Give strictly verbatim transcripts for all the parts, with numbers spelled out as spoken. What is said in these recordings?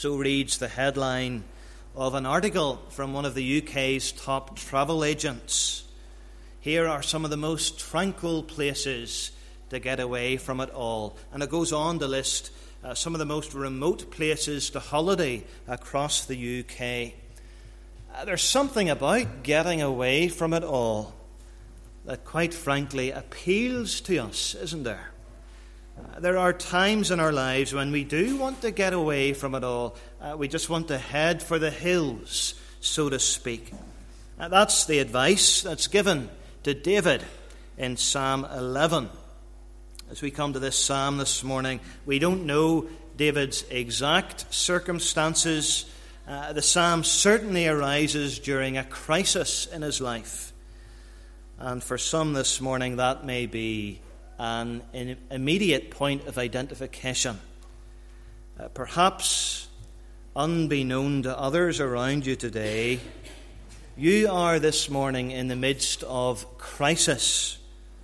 So reads the headline of an article from one of the U K's top travel agents. Here are some of the most tranquil places to get away from it all. And it goes on to list uh, some of the most remote places to holiday across the U K. Uh, there's something about getting away from it all that, quite frankly, appeals to us, isn't there? Uh, there are times in our lives when we do want to get away from it all. Uh, we just want to head for the hills, so to speak. Uh, that's the advice that's given to David in Psalm eleven. As we come to this psalm this morning, we don't know David's exact circumstances. Uh, the psalm certainly arises during a crisis in his life. And for some this morning, that may be an immediate point of identification. Uh, perhaps, unbeknown to others around you today, you are this morning in the midst of crisis.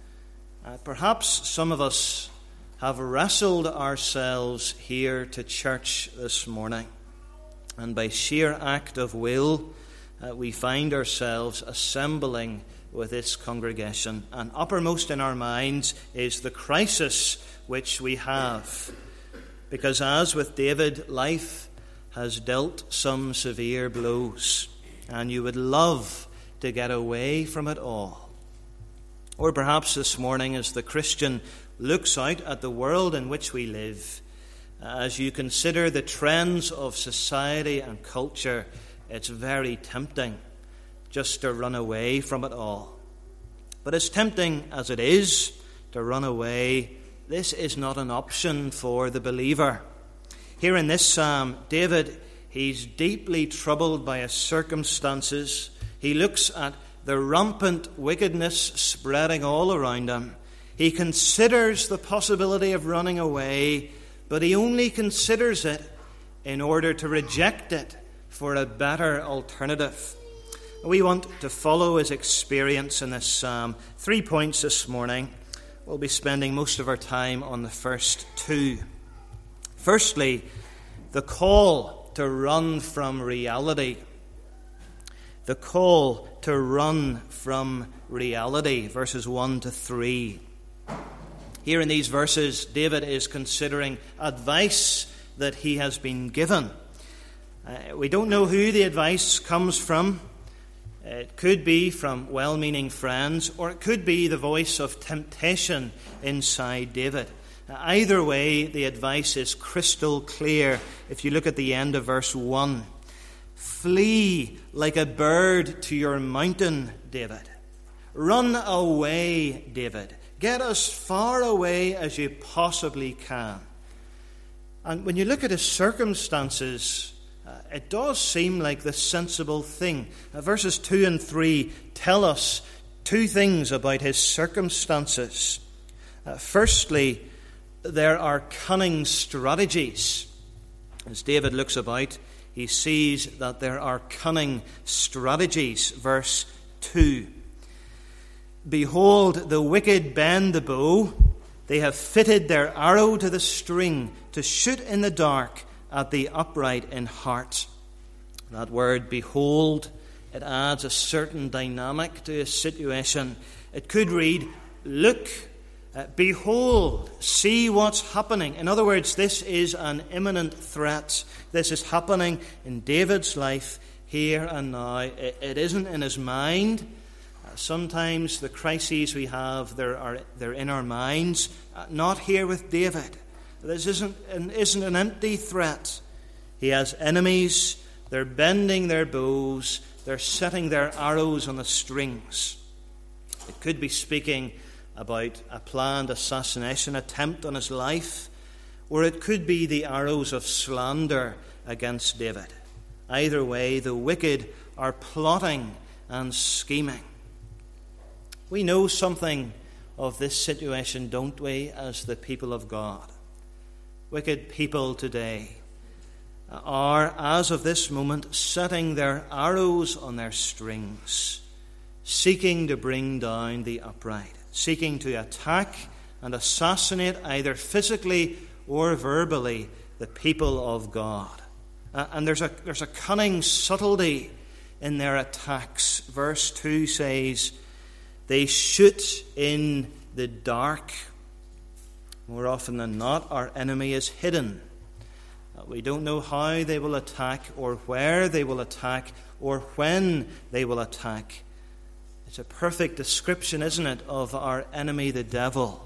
Uh, perhaps some of us have wrestled ourselves here to church this morning, and by sheer act of will, uh, we find ourselves assembling with this congregation, and uppermost in our minds is the crisis which we have. Because as with David, life has dealt some severe blows, and you would love to get away from it all. Or perhaps this morning, as the Christian looks out at the world in which we live, as you consider the trends of society and culture, it's very tempting just to run away from it all. But as tempting as it is to run away, this is not an option for the believer. Here in this psalm, David, he's deeply troubled by his circumstances. He looks at the rampant wickedness spreading all around him. He considers the possibility of running away, but he only considers it in order to reject it for a better alternative. We want to follow his experience in this psalm. Three points this morning. We'll be spending most of our time on the first two. Firstly, the call to run from reality. The call to run from reality, verses one to three. Here in these verses, David is considering advice that he has been given. Uh, we don't know who the advice comes from. It could be from well-meaning friends, or it could be the voice of temptation inside David. Either way, the advice is crystal clear if you look at the end of verse one. Flee like a bird to your mountain, David. Run away, David. Get as far away as you possibly can. And when you look at his circumstances, uh, it does seem like the sensible thing. Uh, verses two and three tell us two things about his circumstances. Uh, firstly, there are cunning strategies. As David looks about, he sees that there are cunning strategies. Verse two. Behold, the wicked bend the bow. They have fitted their arrow to the string to shoot in the dark at the upright in heart. That word, behold, it adds a certain dynamic to a situation. It could read, look, uh, behold, see what's happening. In other words, this is an imminent threat. This is happening in David's life here and now. It, it isn't in his mind. Uh, sometimes the crises we have, they're, are, they're in our minds. Uh, not here with David. This isn't an, isn't an empty threat. He has enemies. They're bending their bows. They're setting their arrows on the strings. It could be speaking about a planned assassination attempt on his life, or it could be the arrows of slander against David. Either way, the wicked are plotting and scheming. We know something of this situation, don't we, as the people of God? Wicked people today are, as of this moment, setting their arrows on their strings, seeking to bring down the upright, seeking to attack and assassinate either physically or verbally the people of God. Uh, and there's a, there's a cunning subtlety in their attacks. Verse two says, they shoot in the dark. More often than not, our enemy is hidden. Uh, we don't know how they will attack, or where they will attack, or when they will attack. It's a perfect description, isn't it, of our enemy, the devil.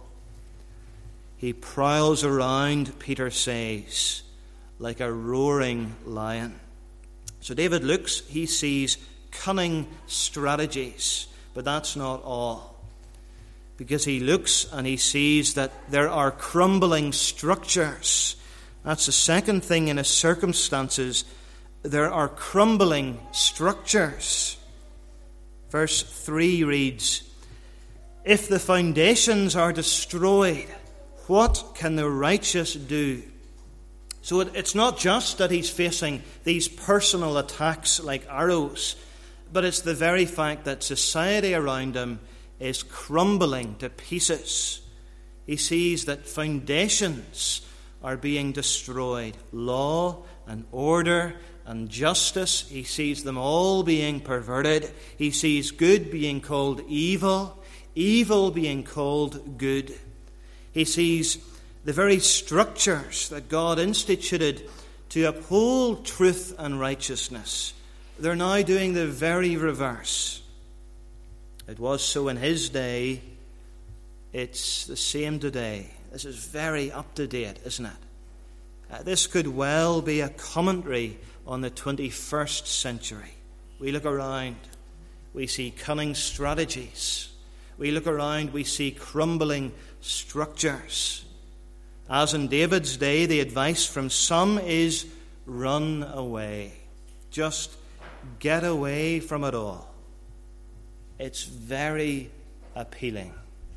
He prowls around, Peter says, like a roaring lion. So David looks, he sees cunning strategies, but that's not all. Because he looks and he sees that there are crumbling structures. That's the second thing in his circumstances. There are crumbling structures. Verse three reads, if the foundations are destroyed, what can the righteous do? So it, it's not just that he's facing these personal attacks like arrows, but it's the very fact that society around him is crumbling to pieces. He sees that foundations are being destroyed. Law and order and justice, he sees them all being perverted. He sees good being called evil, evil being called good. He sees the very structures that God instituted to uphold truth and righteousness. They're now doing the very reverse. It was so in his day. It's the same today. This is very up to date, isn't it? Uh, this could well be a commentary on the twenty-first century. We look around, we see cunning strategies. We look around, we see crumbling structures. As in David's day, the advice from some is run away. Just get away from it all. It's very appealing.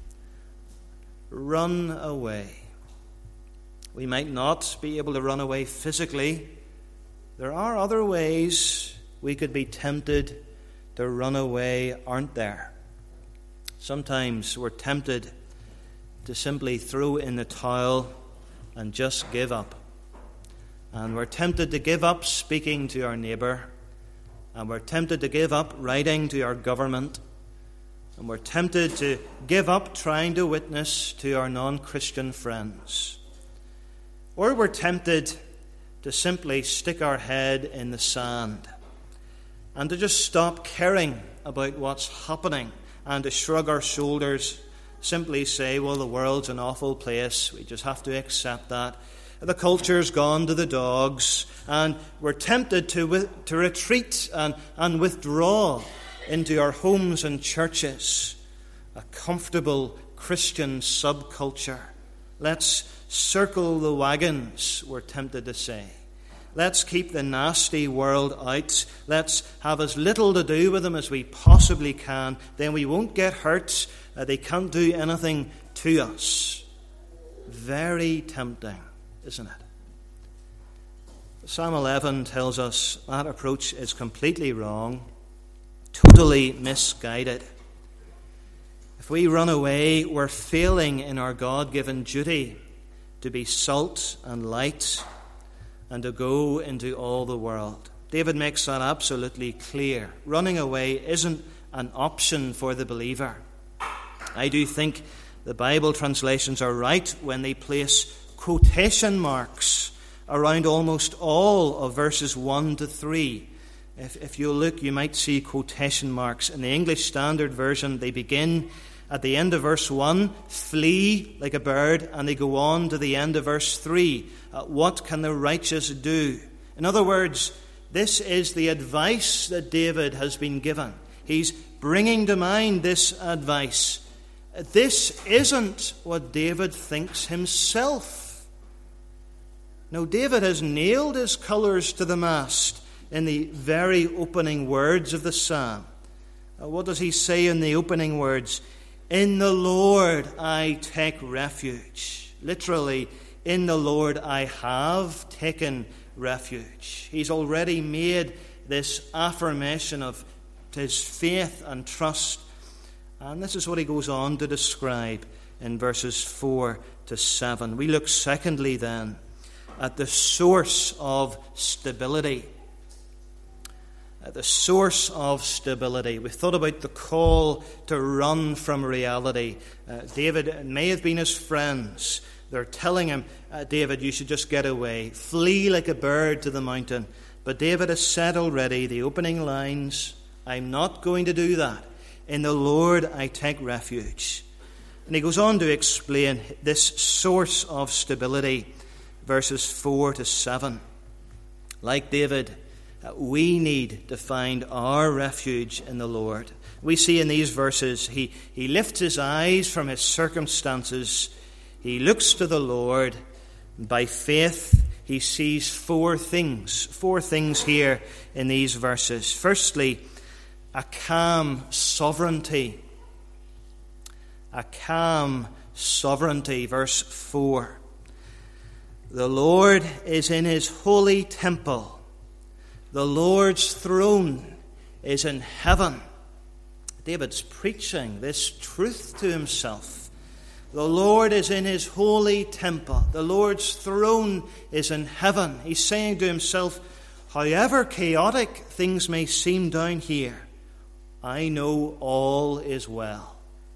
Run away. We might not be able to run away physically. There are other ways we could be tempted to run away, aren't there? Sometimes we're tempted to simply throw in the towel and just give up. And we're tempted to give up speaking to our neighbour. And we're tempted to give up writing to our government. And we're tempted to give up trying to witness to our non-Christian friends. Or we're tempted to simply stick our head in the sand and to just stop caring about what's happening and to shrug our shoulders, simply say, well, the world's an awful place. We just have to accept that. The culture's gone to the dogs, and we're tempted to, to retreat and, and withdraw into our homes and churches, a comfortable Christian subculture. Let's circle the wagons, we're tempted to say. Let's keep the nasty world out. Let's have as little to do with them as we possibly can. Then we won't get hurt. Uh, they can't do anything to us. Very tempting, isn't it? Psalm eleven tells us that approach is completely wrong, totally misguided. If we run away, we're failing in our God-given duty to be salt and light and to go into all the world. David makes that absolutely clear. Running away isn't an option for the believer. I do think the Bible translations are right when they place quotation marks around almost all of verses one to three. If, if you look, you might see quotation marks. In the English Standard Version, they begin at the end of verse one, flee like a bird, and they go on to the end of verse three. Uh, what can the righteous do? In other words, this is the advice that David has been given. He's bringing to mind this advice. This isn't what David thinks himself. No, David has nailed his colours to the mast in the very opening words of the psalm. Uh, what does he say in the opening words? In the Lord I take refuge. Literally, in the Lord I have taken refuge. He's already made this affirmation of his faith and trust. And this is what he goes on to describe in verses four to seven. We look secondly then at the source of stability. At the source of stability. We thought about the call to run from reality. Uh, David, it may have been his friends. They're telling him, uh, David, you should just get away. Flee like a bird to the mountain. But David has said already, the opening lines, I'm not going to do that. In the Lord I take refuge. And he goes on to explain this source of stability, verses four to seven. Like David, we need to find our refuge in the Lord. We see in these verses, he, he lifts his eyes from his circumstances. He looks to the Lord. By faith, he sees four things. Four things here in these verses. Firstly, a calm sovereignty. A calm sovereignty. Verse four. The Lord is in his holy temple. The Lord's throne is in heaven. David's preaching this truth to himself. The Lord is in his holy temple. The Lord's throne is in heaven. He's saying to himself, however chaotic things may seem down here, I know all is well.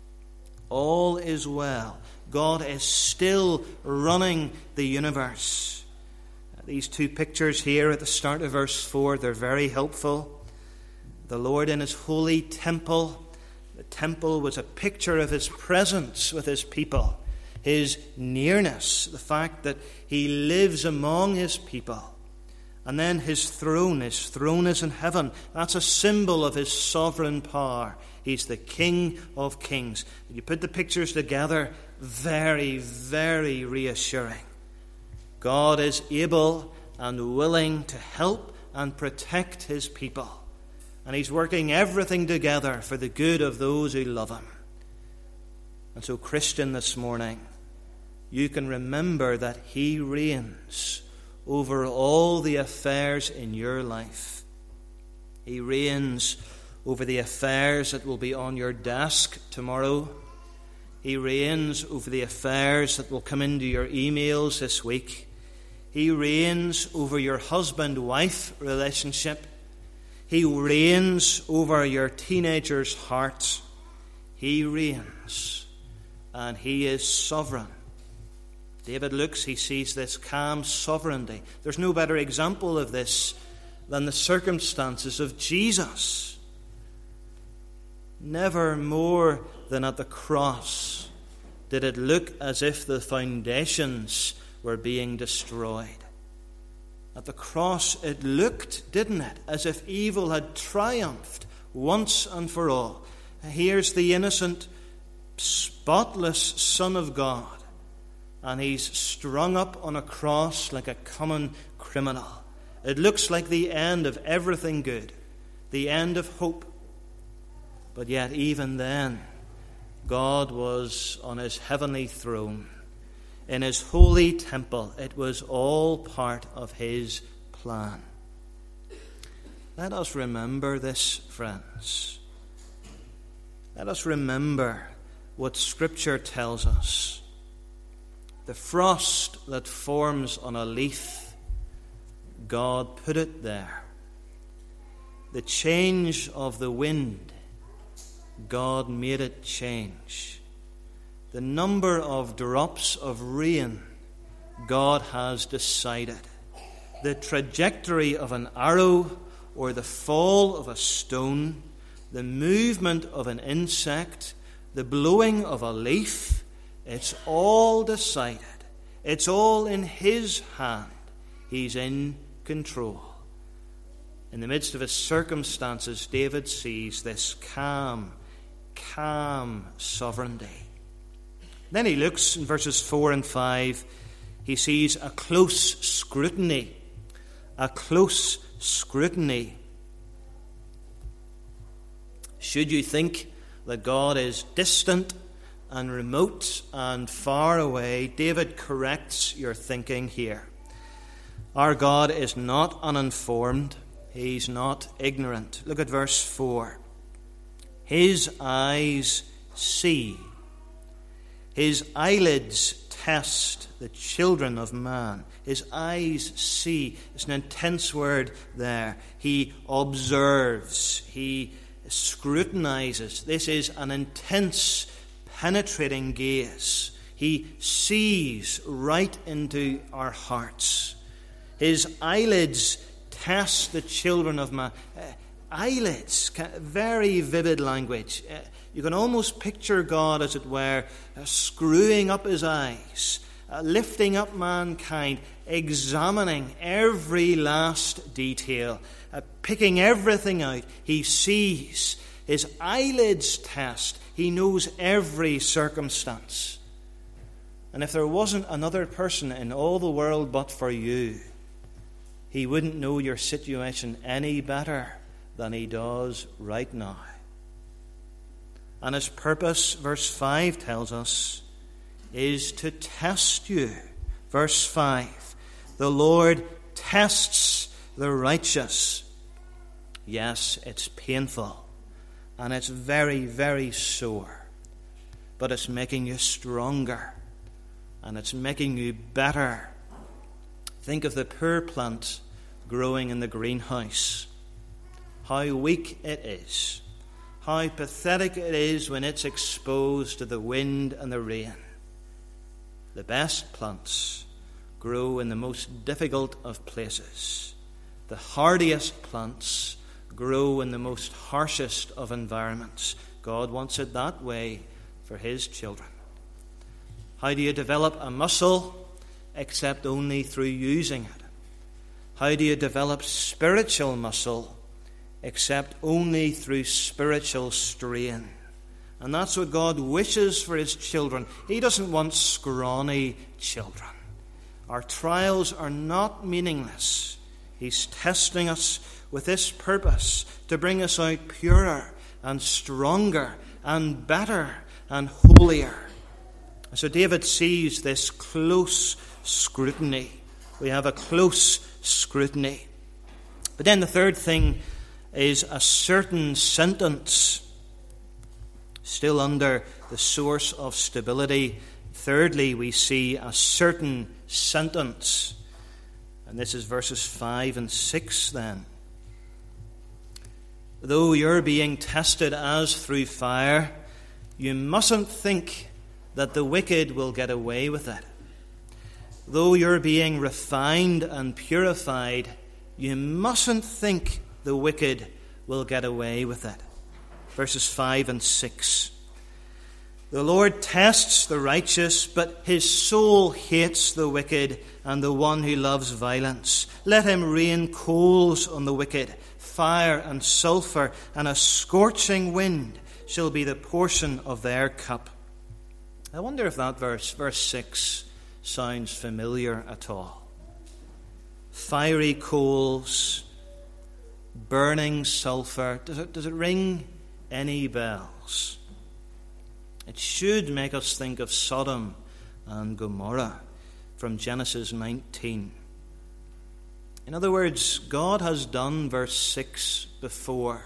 All is well. God is still running the universe. These two pictures here at the start of verse four, they're very helpful. The Lord in his holy temple. The temple was a picture of his presence with his people, his nearness, the fact that he lives among his people. And then his throne, his throne is in heaven. That's a symbol of his sovereign power. He's the King of kings. You put the pictures together, very, very reassuring. God is able and willing to help and protect his people. And he's working everything together for the good of those who love him. And so, Christian, this morning, you can remember that he reigns over all the affairs in your life. He reigns over the affairs that will be on your desk tomorrow. He reigns over the affairs that will come into your emails this week. He reigns over your husband-wife relationship. He reigns over your teenager's heart. He reigns, and he is sovereign. David looks, he sees this calm sovereignty. There's no better example of this than the circumstances of Jesus. Never more than at the cross did it look as if the foundations were being destroyed. At the cross it looked, didn't it, as if evil had triumphed once and for all. Here's the innocent, spotless Son of God, and he's strung up on a cross like a common criminal. It looks like the end of everything good, the end of hope. But yet even then, God was on his heavenly throne, in his holy temple. It was all part of his plan. Let us remember this, friends. Let us remember what Scripture tells us. The frost that forms on a leaf, God put it there. The change of the wind, God made it change. The number of drops of rain, God has decided. The trajectory of an arrow or the fall of a stone, the movement of an insect, the blowing of a leaf, it's all decided. It's all in his hand. He's in control. In the midst of his circumstances, David sees this calm, calm sovereignty. Then he looks in verses four and five. He sees a close scrutiny. A close scrutiny. Should you think that God is distant and remote and far away, David corrects your thinking here. Our God is not uninformed. He's not ignorant. Look at verse four. His eyes see. His eyelids test the children of man. His eyes see. It's an intense word there. He observes. He scrutinizes. This is an intense, penetrating gaze. He sees right into our hearts. His eyelids test the children of man. Uh, eyelids, very vivid language. Uh, you can almost picture God, as it were, uh, screwing up his eyes, uh, lifting up mankind, examining every last detail, uh, picking everything out. He sees. His eyelids test. He knows every circumstance. And if there wasn't another person in all the world but for you, he wouldn't know your situation any better than he does right now. And his purpose, verse five tells us, is to test you. Verse five, the Lord tests the righteous. Yes, it's painful, and it's very, very sore, but it's making you stronger, and it's making you better. Think of the poor plant growing in the greenhouse. How weak it is. How pathetic it is when it's exposed to the wind and the rain. The best plants grow in the most difficult of places. The hardiest plants grow in the most harshest of environments. God wants it that way for his children. How do you develop a muscle except only through using it? How do you develop spiritual muscle except only through spiritual strain? And that's what God wishes for his children. He doesn't want scrawny children. Our trials are not meaningless. He's testing us with this purpose to bring us out purer and stronger and better and holier. So David sees this close scrutiny. We have a close scrutiny. But then the third thing is a certain sentence. Still under the source of stability. Thirdly, we see a certain sentence. And this is verses five and six then. Though you're being tested as through fire, you mustn't think that the wicked will get away with it. Though you're being refined and purified, you mustn't think the wicked will get away with it. Verses five and six. The Lord tests the righteous, but his soul hates the wicked and the one who loves violence. Let him rain coals on the wicked. Fire and sulfur and a scorching wind shall be the portion of their cup. I wonder if that verse, verse six, sounds familiar at all. Fiery coals, burning sulfur. Does it, does it ring any bells? It should make us think of Sodom and Gomorrah from Genesis nineteen. In other words, God has done verse six before.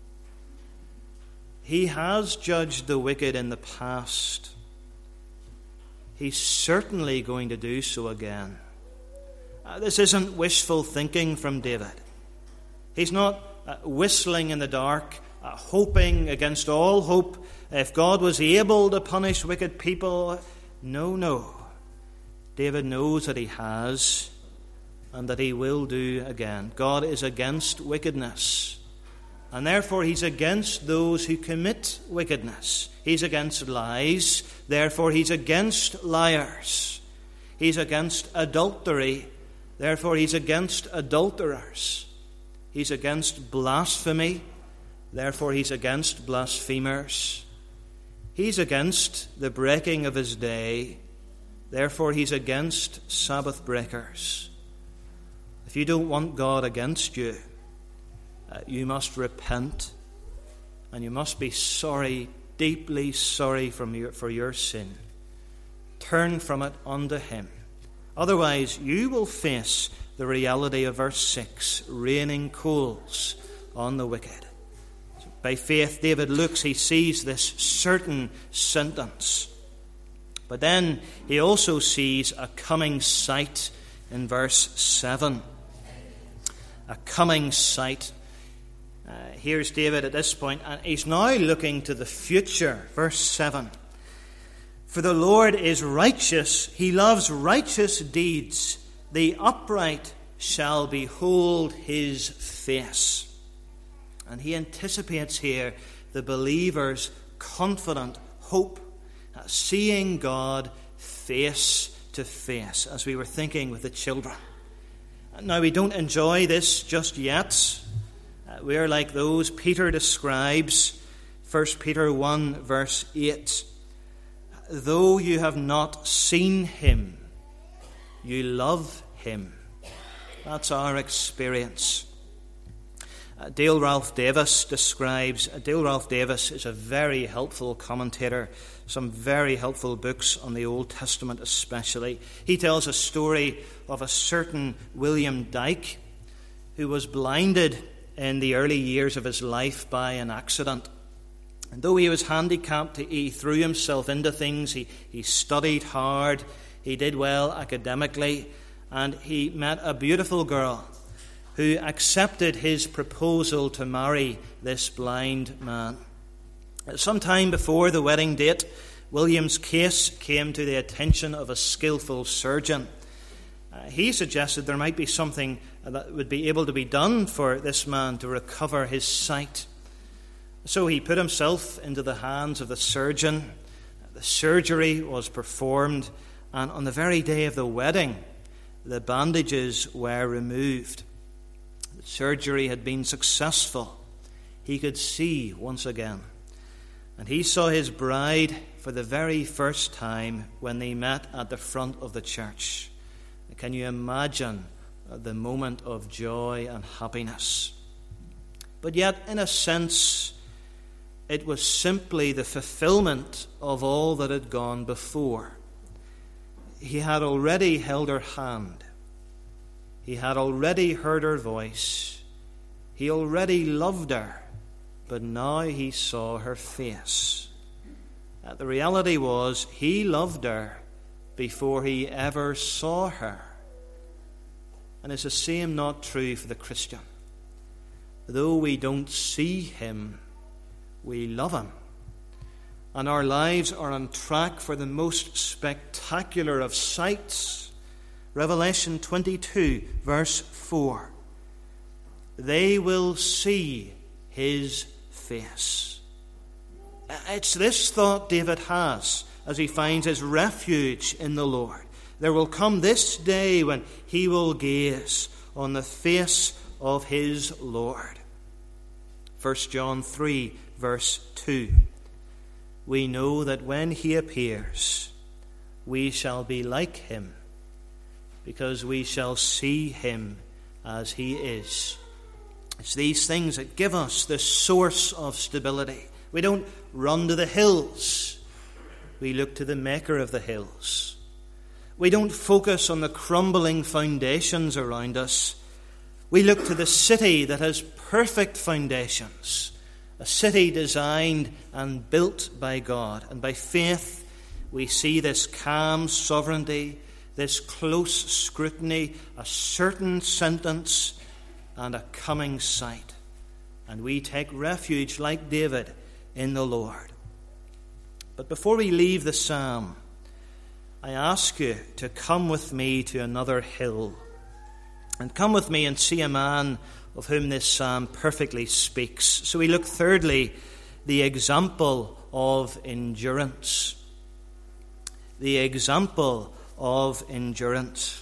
He has judged the wicked in the past. He's certainly going to do so again. Uh, this isn't wishful thinking from David. He's not uh, whistling in the dark, uh, hoping against all hope. If God was able to punish wicked people, no, no. David knows that he has and that he will do again. God is against wickedness, and therefore he's against those who commit wickedness. He's against lies, therefore he's against liars. He's against adultery, therefore he's against adulterers. He's against blasphemy, therefore he's against blasphemers. He's against the breaking of his day, therefore he's against Sabbath breakers. If you don't want God against you, uh, you must repent, and you must be sorry, deeply sorry from your, for your sin. Turn from it unto him. Otherwise, you will face the reality of verse six, raining coals on the wicked. By faith, David looks, he sees this certain sentence. But then he also sees a coming sight in verse seven. A coming sight. Uh, here's David at this point, and he's now looking to the future. Verse seven. For the Lord is righteous, he loves righteous deeds. The upright shall behold his face. And he anticipates here the believer's confident hope, uh, seeing God face to face, as we were thinking with the children. Now, we don't enjoy this just yet. Uh, we are like those Peter describes, First Peter one, verse eight. Though you have not seen him, you love him. That's our experience. Uh, Dale Ralph Davis describes, uh, Dale Ralph Davis is a very helpful commentator, some very helpful books on the Old Testament especially. He tells a story of a certain William Dyke who was blinded in the early years of his life by an accident. And though he was handicapped, he threw himself into things. He, he studied hard. He did well academically. And he met a beautiful girl who accepted his proposal to marry this blind man. Some time before the wedding date, William's case came to the attention of a skillful surgeon. Uh, he suggested there might be something that would be able to be done for this man to recover his sight. So he put himself into the hands of the surgeon. The surgery was performed, and on the very day of the wedding, the bandages were removed. The surgery had been successful. He could see once again. And he saw his bride for the very first time when they met at the front of the church. Can you imagine the moment of joy and happiness? But yet, in a sense, it was simply the fulfillment of all that had gone before. He had already held her hand. He had already heard her voice. He already loved her. But now he saw her face. Uh, the reality was, he loved her before he ever saw her. And is the same not true for the Christian? Though we don't see him, we love him. And our lives are on track for the most spectacular of sights. Revelation twenty-two, verse four. They will see his face. It's this thought David has as he finds his refuge in the Lord. There will come this day when he will gaze on the face of his Lord. First John three, verse two. We know that when he appears, we shall be like him, because we shall see him as he is. It's these things that give us the source of stability. We don't run to the hills. We look to the maker of the hills. We don't focus on the crumbling foundations around us. We look to the city that has perfect foundations, a city designed and built by God. And by faith, we see this calm sovereignty, this close scrutiny, a certain sentence, and a coming sight. And we take refuge, like David, in the Lord. But before we leave the psalm, I ask you to come with me to another hill. And come with me and see a man of whom this psalm perfectly speaks. So we look thirdly, the example of endurance. The example of endurance.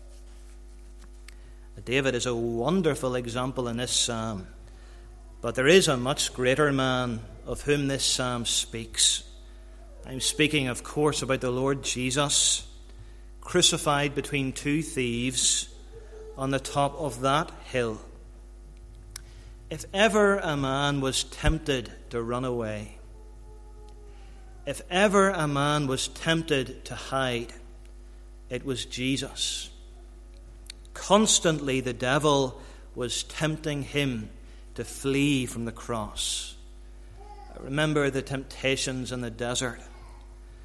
David is a wonderful example in this psalm. But there is a much greater man of whom this psalm speaks. I'm speaking, of course, about the Lord Jesus, crucified between two thieves on the top of that hill. If ever a man was tempted to run away, if ever a man was tempted to hide, it was Jesus. Constantly the devil was tempting him to flee from the cross. Remember the temptations in the desert.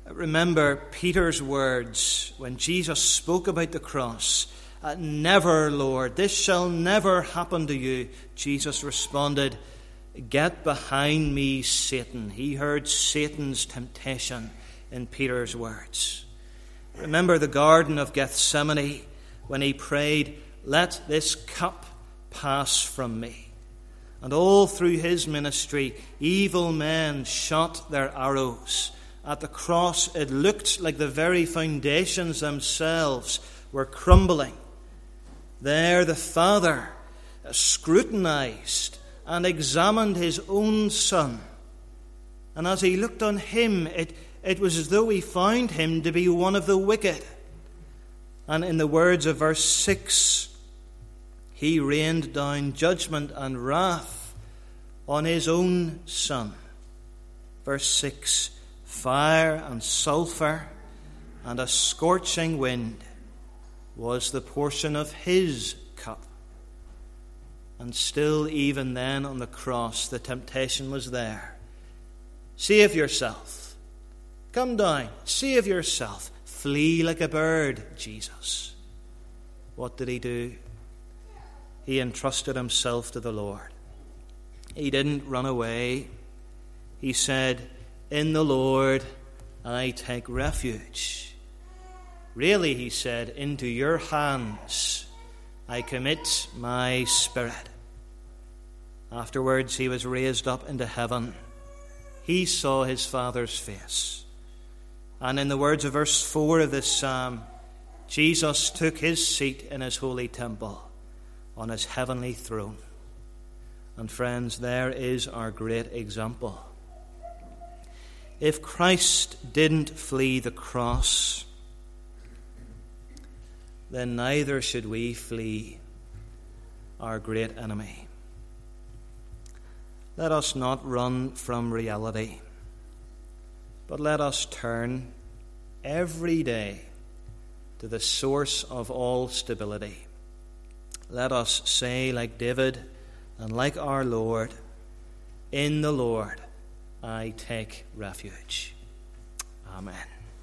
Remember Peter's words when Jesus spoke about the cross. Uh, never, Lord, this shall never happen to you. Jesus responded, get behind me, Satan. He heard Satan's temptation in Peter's words. Remember the Garden of Gethsemane when he prayed, let this cup pass from me. And all through his ministry, evil men shot their arrows. At the cross, it looked like the very foundations themselves were crumbling. There the Father scrutinized and examined his own Son. And as he looked on him, it, it was as though he found him to be one of the wicked. And in the words of verse six, he rained down judgment and wrath on his own Son. Verse six, fire and sulphur and a scorching wind was the portion of his cup. And still, even then on the cross, the temptation was there. Save yourself. Come down. Save yourself. Flee like a bird, Jesus. What did he do? He entrusted himself to the Lord. He didn't run away. He said, in the Lord I take refuge. Really, he said, into your hands I commit my spirit. Afterwards, he was raised up into heaven. He saw his Father's face. And in the words of verse four of this psalm, Jesus took his seat in his holy temple on his heavenly throne. And friends, there is our great example. If Christ didn't flee the cross, then neither should we flee our great enemy. Let us not run from reality, but let us turn every day to the source of all stability. Let us say, like David and like our Lord, in the Lord I take refuge. Amen.